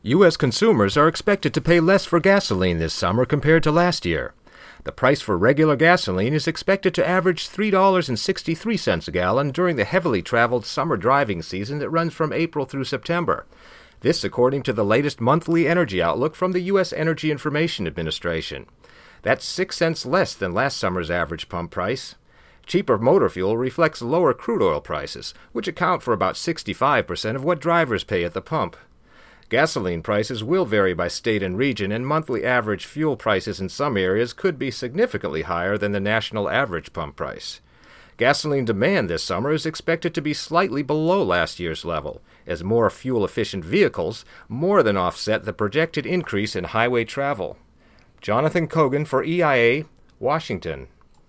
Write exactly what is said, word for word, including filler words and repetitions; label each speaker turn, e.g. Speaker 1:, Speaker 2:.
Speaker 1: U S consumers are expected to pay less for gasoline this summer compared to last year. The price for regular gasoline is expected to average three dollars and sixty-three cents a gallon during the heavily traveled summer driving season that runs from April through September. This according to the latest monthly energy outlook from the U S Energy Information Administration. That's six cents less than last summer's average pump price. Cheaper motor fuel reflects lower crude oil prices, which account for about sixty-five percent of what drivers pay at the pump. Gasoline prices will vary by state and region, and monthly average fuel prices in some areas could be significantly higher than the national average pump price. Gasoline demand this summer is expected to be slightly below last year's level, as more fuel-efficient vehicles more than offset the projected increase in highway travel. Jonathan Kogan for E I A, Washington.